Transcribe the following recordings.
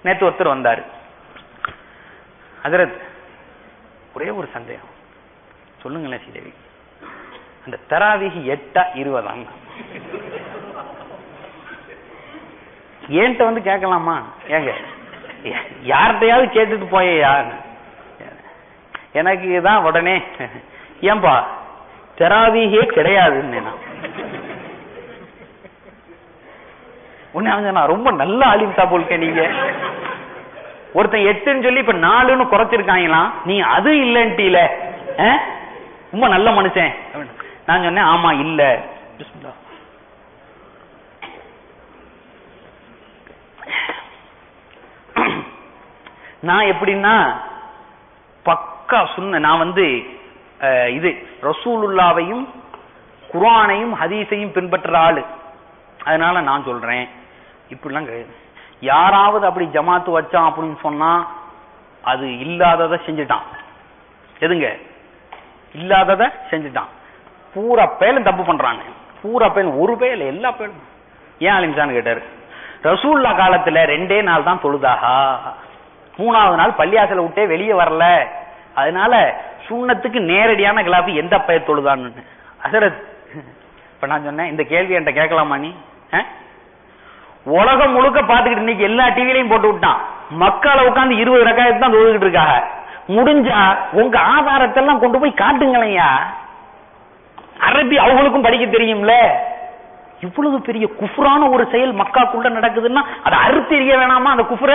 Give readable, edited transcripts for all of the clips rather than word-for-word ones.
நேத்து ஒருத்தர் வந்தாரு. ஹஜ்ரத், ஒரே ஒரு சந்தேகம் சொல்லுங்களேன் ஸ்ரீதேவி, அந்த தராவிஹ் 8 20 ஏன்ட்ட வந்து கேட்கலாமா? ஏங்க யார்கிட்டையாவது கேட்டுட்டு போயா? எனக்கு தான் உடனே ஏன்பா தராவிஹே கிடையாதுன்னு உடனே ரொம்ப நல்ல ஆலிம் சாப்பிடுக்க. நீங்க ஒருத்தன் 8ன்னு சொல்லி இப்ப 4ன்னு குறைச்சிருக்காங்களாம், நீ அது இல்லன்ட்டீல, ரொம்ப நல்ல மனுஷன். நான் சொன்னேன் ஆமா இல்ல. நான் எப்படின்னா பக்கா சுன்ன, நான் வந்து இது ரசூலுல்லாவையும் குர்ஆனையும் ஹதீஸையும் பின்பற்ற ஆளு. அதனால நான் சொல்றேன் இப்படிலாம் கிடையாது. யாராவது அப்படி ஜமாத்து வச்சான் அப்படின்னு சொன்னா அது இல்லாததை செஞ்சுட்டான். எதுங்க இல்லாததை செஞ்சுட்டான். பூரா பேரும் தப்பு பண்றாங்க. பூரா பேரும், ஒரு பேர் எல்லா பேரும். ஏன் அலிம்சான்னு கேட்டாரு. ரசூல்லா காலத்துல 2 நாள் தான் தொழுதாகா, 3வது நாள் பள்ளியாசல விட்டே வெளியே வரல. அதனால சுண்ணத்துக்கு நேரடியான கிலாஃபி எந்த பெயர் தொழுதான்னு. ஹஜ்ரத், இப்ப நான் சொன்னேன் இந்த கேள்வி என்கிட்ட கேட்கலாமா? நீ உலகம் முழுக்க பாத்துக்கிட்டு இன்னைக்கு எல்லா டிவிலையும் போட்டு விட்டான். மக்களை உட்காந்து 20 ரக்காயத்து தான் தொழுதுகிட்டு இருக்காங்க. முடிஞ்சா உங்க ஆதாரத்தெல்லாம் கொண்டு போய் காட்டுங்களையா. அரபி அவங்களுக்கும் படிக்க தெரியும்ல. இவ்வளவு பெரிய குஃப்ரான ஒரு செயல் மக்காக்குள்ள நடக்குதுன்னா அதை அறுத்து எறிய வேணாமா அந்த குஃப்ர?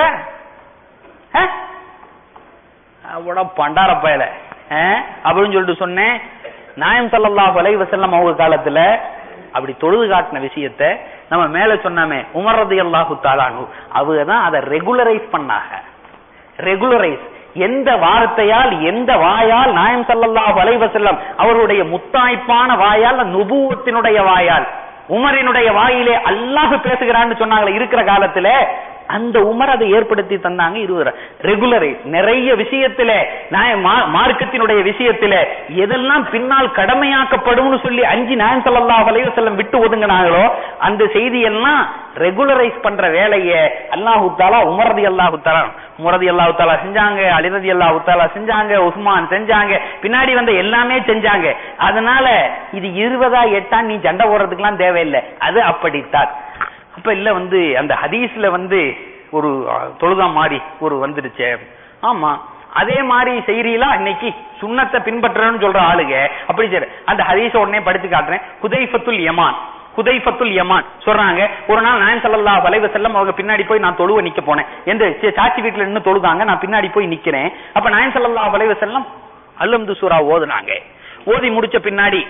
பண்டார பயல அப்படின்னு சொல்லிட்டு சொன்னேன். நாயம் ஸல்லல்லாஹு அலைஹி வஸல்லம் அவங்க காலத்துல அப்படி தொழுது காட்டின விஷயத்தை நம்ம மேல சொன்னாமே உமர் ரலியல்லாஹு தஆலா அன்ஹு, அவங்க தான் அதை ரெகுலரைஸ் பண்ணாங்க. ரெகுலரைஸ் எந்த வார்த்தையால் எந்த வாயால்? நாயம் ஸல்லல்லாஹு அலைஹி வஸல்லம் அவருடைய முத்தாய்ப்பான வாயால், நுபுவத்தினுடைய வாயால், உமரினுடைய வாயிலே அல்லாஹ் பேசுகிறான்னு சொன்னாங்களே இருக்கிற காலத்துல, அந்த உமர் அதை ஏற்படுத்தி தந்தாங்க. 20 ரெகுலரைஸ். நிறைய விஷயத்தில மார்க்கத்தினுடைய விஷயத்தில எதெல்லாம் பின்னால் கடமையாக்கப்படும் சொல்லி 5 நாயம் ஸல்லல்லாஹு அலைஹி வஸல்லம் விட்டு ஒதுங்கினாங்களோ அந்த செய்தியெல்லாம் ரெகுலரைஸ் பண்ற வேலையை அல்லாஹு தஆலா உமர் ரலியல்லாஹு தஆலா செஞ்சாங்க, அலி ரலியல்லாஹு தஆலா செஞ்சாங்க, உஸ்மான் செஞ்சாங்க, பின்னாடி வந்த எல்லாமே செஞ்சாங்க. அதனால இது 20 8 நீ சண்டை போடுறதுக்கெல்லாம் தேவையில்லை. அது அப்படித்தான். அப்ப இல்ல வந்து அந்த ஹதீஸ்ல வந்து ஒரு தொழுதா மாதிரி ஒரு வந்துடுச்சு. ஆமா, அதே மாதிரி செய்றீங்களா இன்னைக்கு சுன்னத்தை பின்பற்றணும்னு சொல்ற ஆளுங்க அப்படி சரி. அந்த ஹதீஸ உடனே படித்து காட்டுறேன். ஹுதைஃபத்துல் யமான் சொல்றாங்க, ஒரு நாள் நாயம் ஸல்லல்லாஹு அலைஹி வஸல்லம் அவங்க பின்னாடி போய் நான் தொழுவ நிக்க போனேன். எந்த சாச்சி வீட்டுல நின்னு தொழுதாங்க, நான் பின்னாடி போய் நிக்கிறேன். அப்ப நாயம் ஸல்லல்லாஹு அலைஹி வஸல்லம் அல்ஹம்து சூரா ஓதுனாங்க. ஓதி முடிச்ச பின்னாடி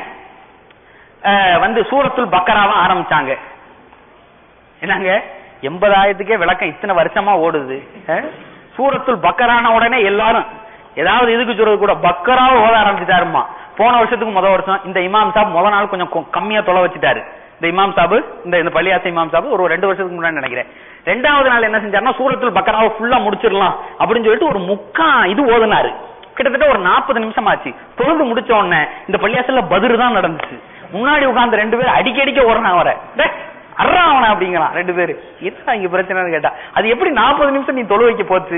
வந்து சூரத்துல் பக்கராவை ஆரம்பிச்சாங்க. என்னங்க 80 ஆயத்துக்கே விளக்கம் இத்தனை வருஷமா ஓடுது. சூரத்துல் பக்கரான உடனே எல்லாரும் ஏதாவது இதுக்கு சொல்றது கூட பக்கராவை ஓத ஆரம்பிச்சுட்டாருமா. போன வருஷத்துக்கு முதல் வருஷம் இந்த இமாம் சாப் முதல் நாள் கொஞ்சம் கம்மியா தொலை வச்சுட்டாரு. இந்த இமாம் சாபு இந்த பள்ளியாசை இமாம் சாபு ஒரு 2 வருஷத்துக்கு முன்னாடி நினைக்கிறேன். 2வது நாள் என்ன செஞ்சாருன்னா சூரத்துல் பக்கராவை ஃபுல்லா முடிச்சிடலாம் அப்படின்னு சொல்லிட்டு ஒரு இது ஓதுனாரு. கிட்டத்தட்ட ஒரு 40 நிமிஷம் ஆச்சு. தொழுது முடிச்ச உடனே இந்த பள்ளியாசல்ல பதிரு தான் நடந்துச்சு. முன்னாடி உட்கார்ந்து 2 பேர் அடிக்கடிக்க ஓடுறான். அவரை அறாவன அப்படிங்கிறான் 2 பேரு. என்ன இங்க பிரச்சனைன்னு கேட்டா அது எப்படி 40 நிமிஷம் நீ தொழு வைக்க போச்சு?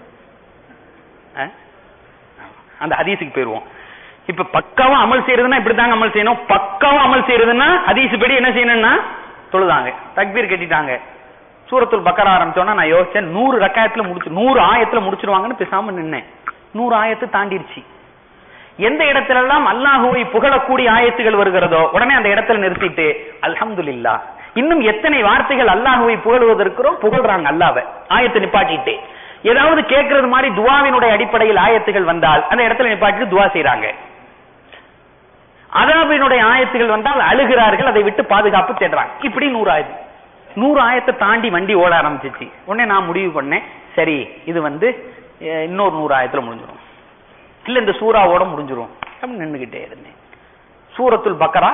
அந்த ஹதீஸுக்கு போயிருவோம். இப்ப பக்காவா அமல் செய்யறதுன்னா இப்படித்தாங்க அமல் செய்யணும். பக்காவா அமல் செய்யறதுன்னா ஹதீஸ் படி என்ன செய்யணும்னா தொழுதாங்க, தக்பீர் கட்டிட்டாங்க. சூரத்துல் பக்கரா ஆரம்பிச்சோன்னா நான் யோசிச்சேன் 100 ரக்காயத்துல முடிச்சு 100 ஆயத்துல முடிச்சிருவாங்கன்னு பேசாம நின்னேன். 100 ஆயத்து தாண்டிருச்சு. எந்த இடத்துல எல்லாம் அல்லாஹுவை புகழக்கூடிய ஆயத்துகள் வருகிறதோ உடனே அந்த இடத்துல நிறுத்திட்டு அல்ஹம்துலில்லாஹ். இன்னும் எத்தனை வார்த்தைகள் அல்லாஹுவை புகழுவதற்கிறோ புகழ்றாங்க அல்லாஹ்வை. ஆயத்தை நிப்பாட்டிட்டு ஏதாவது கேட்கறது மாதிரி துவாவினுடைய அடிப்படையில் ஆயத்துகள் வந்தால் அந்த இடத்துல நிப்பாட்டிட்டு துவா செய்யறாங்க. அதாபினுடைய ஆயத்துகள் வந்தால் அழுகிறார்கள், அதை விட்டு பாதுகாப்பு தேடுறாங்க. இப்படி 100 ஆயத்தை தாண்டி வண்டி ஓட ஆரம்பிச்சிச்சு. உடனே நான் முடிவு பண்ணேன், சரி இது வந்து இன்னொரு 100 ஆயத்துல முடிஞ்சிடும், இல்ல இந்த சூறாவோட முடிஞ்சிடும் அப்படின்னு நின்னுகிட்டே இருந்தேன். சூரத்துல் பக்கரா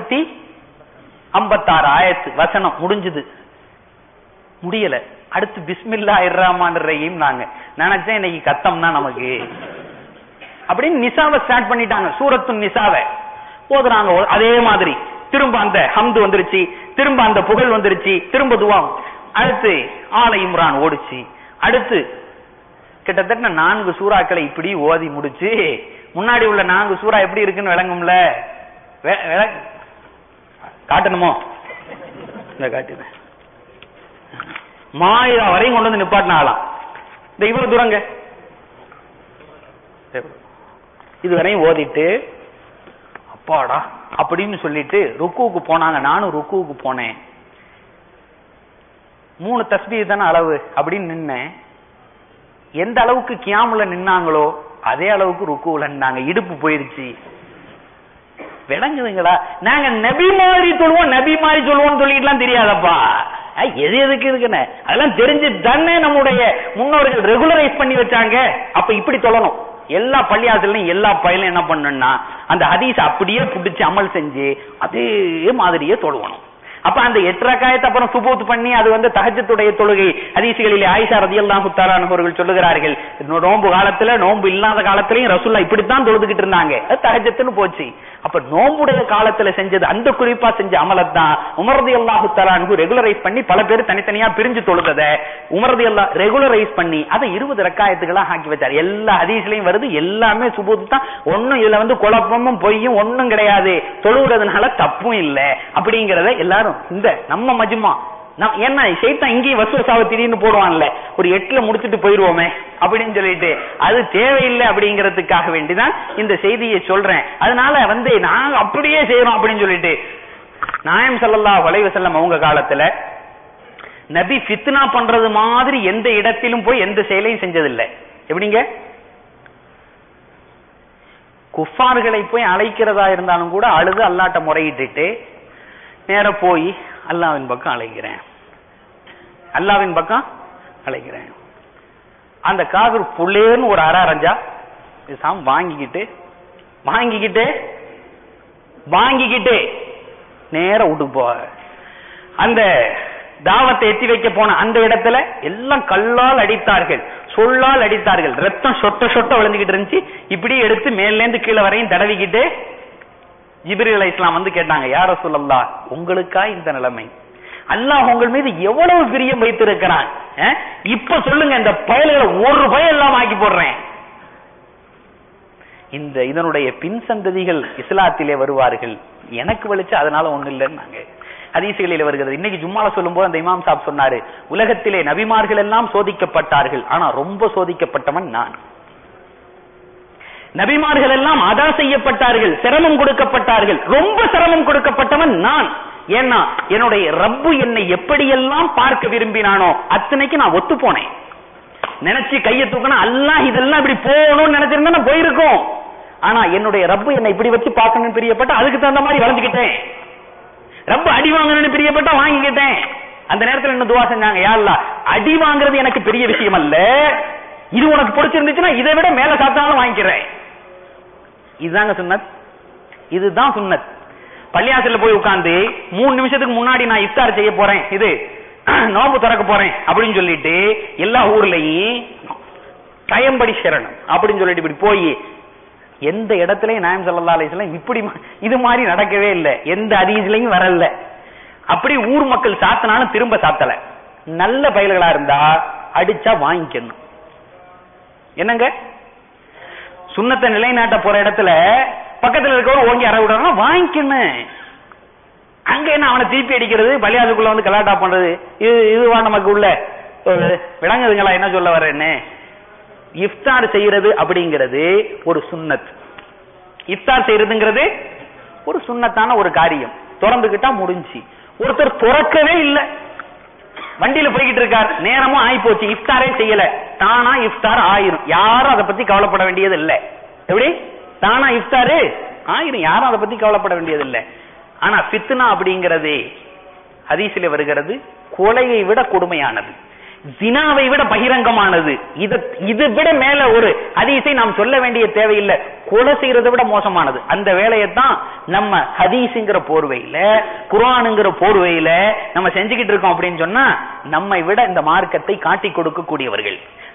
256 ஆயத்து வசனம் முடிஞ்சது. முடியல. அடுத்து பிஸ்மில்லாஹிர் ரஹ்மானிர் ரஹீம். நாங்க நினைச்சேன் இன்னைக்கு கத்தம்னா நமக்கு அப்படின்னு நிசாவை ஸ்டார்ட் பண்ணிட்டாங்க. சூரத்து நிசாவை போதுறாங்க. அதே மாதிரி திரும்ப அந்த ஹம்து வந்துருச்சு, திரும்ப அந்த புகழ் வந்துருச்சு, திரும்ப துவா. அடுத்து ஆல இம்ரான் ஓடிச்சு. அடுத்து கிட்டத்தட்ட 4 சூறாக்களை இப்படி ஓதி முடிச்சு முன்னாடி உள்ள 4 சூறா எப்படி இருக்குன்னு விளங்கும்ல, காட்டணுமோ? இந்த காட்டுது மாயிரா வரையும் கொண்டு வந்து நிப்பாட்டினாலாம். இந்த இவ்வளவு தூரங்க இதுவரையும் ஓதிட்டு அப்பாடா அப்படின்னு சொல்லிட்டு ருக்குவுக்கு போனாங்க. நானும் ருக்குவுக்கு போனேன். 3 தஸ்பீஹ் தான அளவு அப்படின்னு நின்னேன். எந்த அளவுக்கு கியாமுல நின்னாங்களோ அதே அளவுக்கு ருக்குவுல நின்னாங்க. இடுப்பு போயிருச்சு. விளங்குதுங்களா? நாங்க நபி மாதிரி சொல்லுவோம், நபி மாதிரி சொல்லுவோம் சொல்லிட்டுலாம் தெரியாதப்பா. எது எதுக்கு இருக்குன்னு அதெல்லாம் தெரிஞ்சு தானே நம்முடைய முன்னோர்கள் ரெகுலரைஸ் பண்ணி வச்சாங்க. அப்ப இப்படி சொல்லணும். எல்லா பள்ளியாசலையும் எல்லா பயிலும் என்ன பண்ணணும்னா அந்த ஹதீஸ் அப்படியே புடிச்சு அமல் செஞ்சு அதே மாதிரியே தொழுவணும். அப்ப அந்த 8 ரக்காயத்தை அப்புறம் சுபூத் பண்ணி அது வந்து தஹஜ்ஜுடைய தொழுகை. ஹதீஸ்களிலே ஆயிஷா ரலியல்லாஹு தஆலா அவர்கள் சொல்லுகிறார்கள், நோன்பு காலத்துல நோன்பு இல்லாத காலத்திலயும் ரசூலுல்லாஹ் இப்படித்தான் தொழுதுகிட்டு இருந்தாங்க. அது தஹஜ்ஜுன்னு போச்சு. அப்ப நோன்புடைய காலத்துல செஞ்சது அந்த குறிப்பா செஞ்ச அமலத்தான் உமர் ரலியல்லாஹு தஆலா ரெகுலரைஸ் பண்ணி பல பேர் தனித்தனியா பிரிஞ்சு தொழுதத உமர் ரலியல்லாஹு ரெகுலரைஸ் பண்ணி அதை 20 ரக்காயத்துகளா ஆக்கி வச்சார். எல்லா ஹதீஸ்லயும் வருது, எல்லாமே சுபூத் தான். ஒன்னும் இதுல வந்து குழப்பமும் பொய்யும் ஒன்னும் கிடையாது. தொழுகிறதுனால தப்பும் இல்லை அப்படிங்கறத எல்லாரும் இந்த நம்ம மஜ்மா ஏன்னா ஷைத்தான் இங்கேயும் வசுவசாவை திடீர்னு போடுவான்ல, ஒரு 8ல முடிச்சுட்டு போயிருவோமே அப்படின்னு சொல்லிட்டு அது தேவையில்லை அப்படிங்கறதுக்காக வேண்டிதான் இந்த செய்தியை சொல்றேன். அதனால வந்து நாங்க அப்படியே செய்யறோம் அப்படின்னு சொல்லிட்டு நாயம் ஸல்லல்லாஹு அலைஹி வஸல்லம் அவங்க காலத்துல நபி ஃபித்னா பண்றது மாதிரி எந்த இடத்திலும் போய் எந்த செயலையும் செஞ்சதில்லை. எப்படிங்க? குஃபார்களை போய் அழைக்கிறதா இருந்தாலும் கூட அழுது அல்லாட்ட முறையிட்டு நேர போய் அல்லாவின் பக்கம் அழைக்கிறேன், அல்லாவின் பக்கம் அழைக்கிறேன். அந்த காஃபிர் புள்ளேன்னு ஒரு அரஞ்சா வாங்கிக்கிட்டு நேர விட்டுக்கு போவாங்க. அந்த தாவத்தை எத்தி வைக்க போன அந்த இடத்துல எல்லாம் கல்லால் அடித்தார்கள், சொல்லால் அடித்தார்கள். ரத்தம் சொட்ட சொட்ட விழுந்துகிட்டு இருந்துச்சு. இப்படி எடுத்து மேல இருந்து கீழே வரையும் தடவிக்கிட்டு ஜிப்ரீல் அலைஹிஸ்ஸலாம் வந்து கேட்டாங்க, யா ரசூலல்லாஹ் உங்களுக்கா இந்த நிலைமை? அல்லாஹ் உங்கள் மீது எவ்வளவு பிரியம் வைத்திருக்கிறான், இப்ப சொல்லுங்க இந்த பயல்களை ஒரு பயல் எல்லாம் ஆக்கி போடுறேன். இதனுடைய பின் சந்ததிகள் இஸ்லாத்திலே வருவார்கள், எனக்கு வலிச்சு அதனால ஒண்ணு இல்லைன்னு ஹதீஸ்களில் வருகிறது. இன்னைக்கு ஜும்மால சொல்லும் போது அந்த இமாம் சாப் சொன்னாரு, உலகத்திலே நபிமார்கள் எல்லாம் சோதிக்கப்பட்டார்கள், ஆனா ரொம்ப சோதிக்கப்பட்டவன் நான். நபிமார்கள் எல்லாம் அதா செய்யப்பட்டார்கள், சிரமம் கொடுக்கப்பட்டார்கள், ரொம்ப சிரமம் கொடுக்கப்பட்டவன் நான். ஏன்னா என்னுடைய ரப்பு என்னை எப்படியெல்லாம் பார்க்க விரும்பினானோ அத்தனைக்கு நான் ஒத்து போனேன். நினைச்சு கையை தூக்கினா அல்லாஹ் இதெல்லாம் இப்படி போகணும்னு நினைச்சிருந்தா நான் போயிருக்கோம். ஆனா என்னுடைய ரப்பு என்னை இப்படி வச்சு பார்க்கணும்னு பிரியப்பட்ட அதுக்கு தகுந்த மாதிரி வளைஞ்சுக்கிட்டேன். ரப்பு அடி வாங்கணும்னு பிரியப்பட்டா வாங்கிக்கிட்டேன். அந்த நேரத்தில் என்ன துவா செஞ்சாங்க, யா அல்லாஹ் அடி வாங்குறது எனக்கு பெரிய விஷயம் அல்ல, இது உனக்கு பிடிச்சிருந்துச்சுன்னா இதை விட மேல சாத்தாலும் வாங்கிக்கிறேன். இதுதாங்க சுன்னத், இதுதான் சுன்னத். பள்ளியாசல்ல போய் உட்கார்ந்து 3 நிமிஷத்துக்கு முன்னாடி நான் இஃப்தார் செய்ய போறேன், இது நோம்பு திறக்க போறேன் அப்படின்னு சொல்லிட்டு எல்லா ஊர்லயும் கயம்படி சரணம் அப்படின்னு சொல்லிட்டு இப்படி போய் எந்த இடத்துலயும் நாயம் ஸல்லல்லாஹு அலைஹி வஸல்லம் இப்படி இது மாதிரி நடக்கவே இல்லை, எந்த ஹதீஸ்லயும் வரல. அப்படி ஊர் மக்கள் சாத்தினாலும் திரும்ப சாத்தல. நல்ல பயல்களா இருந்தா அடிச்சா வாங்கிக்கணும். என்னங்க சுன்னத்தை நிலைநாட்ட போற இடத்துல பக்கத்துல இருக்கவர் ஓங்கி அற விடுறாங்க, வாங்கிக்கணும். அங்க என்ன அவனை திருப்பி அடிக்கிறது, பள்ளியாசுக்குள்ள வந்து கலாட்டா பண்றது, இதுவா நமக்கு உள்ள விளங்குதுங்களா? என்ன சொல்ல வர்றேன்னு, இஃப்தார் செய்யறது அப்படிங்கிறது ஒரு சுன்னத். இஃப்தார் செய்யறதுங்கிறது ஒரு சுன்னத்தான ஒரு காரியம். திறந்துகிட்டா முடிஞ்சு. ஒருத்தர் திறக்கவே இல்லை, வண்டியில போய்கிட்டு இருக்கார், நேரமும் ஆயி போச்சு, இஃப்தாரே செய்யல, தானா இஃப்தார் ஆயிரும், யாரும் அதை பத்தி கவலைப்பட வேண்டியது இல்லை. எப்படி தானா இஃப்தாரு ஆயிரும், யாரும் அதை பத்தி கவலைப்பட வேண்டியது இல்லை. ஆனா ஃபித்னா அப்படிங்கிறது ஹதீஸிலே வருகிறது கொலையை விட கொடுமையானது, ஜினாவை விட பகிரங்கமானது. இது விட மேல ஒரு ஹதீஸை நாம் சொல்ல வேண்டிய தேவையில்லை. கொலை செய்யறதை விட மோசமானது. அந்த வேலையைத்தான் நம்ம ஹதீஸ்ங்கிற போர்வையில, குர்ஆனுங்கிற போர்வையில நம்ம செஞ்சுக்கிட்டு இருக்கோம். அப்படின்னு சொன்னா நம்மை விட இந்த மார்க்கத்தை காட்டி கொடுக்க கூடியவர்கள்,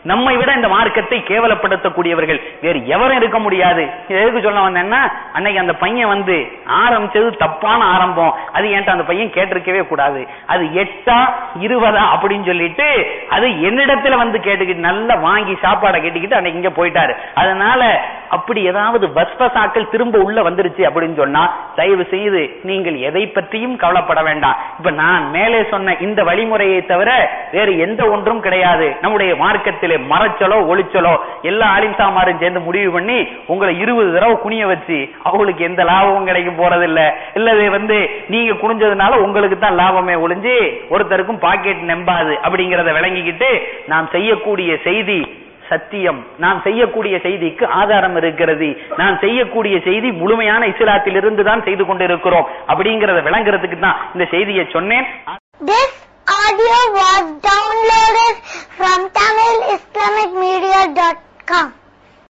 நம்மை விட இந்த மார்க்கத்தை கேவலப்படுத்தக்கூடியவர்கள் வேறு எவரும் இருக்க முடியாது. எதுக்கு சொல்ல வந்தேன்னா, அன்னைக்கு அந்த பையன் வந்து ஆரம்பிச்சது தப்பான ஆரம்பம். அது ஏன்ட்ட அந்த பையன் கேட்டிருக்கவே கூடாது. அது 8 20 அப்படின்னு சொல்லிட்டு அது என்னிடத்துல வந்து கேட்டுக்கிட்டு நல்லா வாங்கி சாப்பாடை கேட்டுக்கிட்டு அன்னைக்கு இங்க போயிட்டாரு. அதனால அப்படி ஏதாவது வஸ்வசாக்கள் திரும்ப உள்ள வந்துருச்சு அப்படின்னு சொன்னா தயவு செய்து நீங்கள் எதை பற்றியும் கவலைப்பட வேண்டாம். இப்ப நான் மேலே சொன்ன இந்த வழிமுறையை தவிர வேறு எந்த ஒன்றும் கிடையாது. நம்முடைய மார்க்கத்திலே மறைச்சலோ ஒளிச்சலோ எல்லா ஆலிம்சாமாரும் சேர்ந்து முடிவு பண்ணி உங்களை 20 தடவை குனிய வச்சு அவங்களுக்கு எந்த லாபமும் கிடைக்கும் போறதில்ல. இல்லவே வந்து நீங்க குனிஞ்சதுனால உங்களுக்கு தான் லாபமே ஒளிஞ்சு ஒருத்தருக்கும் பாக்கெட் நம்பாது அப்படிங்கறத விளங்கிக்கிட்டு நாம் செய்யக்கூடிய செய்தி சத்தியம், நாம் செய்யக்கூடிய செய்திக்கு ஆதாரம் இருக்கிறது, நாம் செய்யக்கூடிய செய்தி முழுமையான இஸ்லாத்தில் இருந்து தான் செய்து கொண்டிருக்கிறோம் அப்படிங்கறத விளங்குறதுக்கு தான் இந்த செய்தியை சொன்னேன். This audio was downloaded from TamilIslamicMedia.com.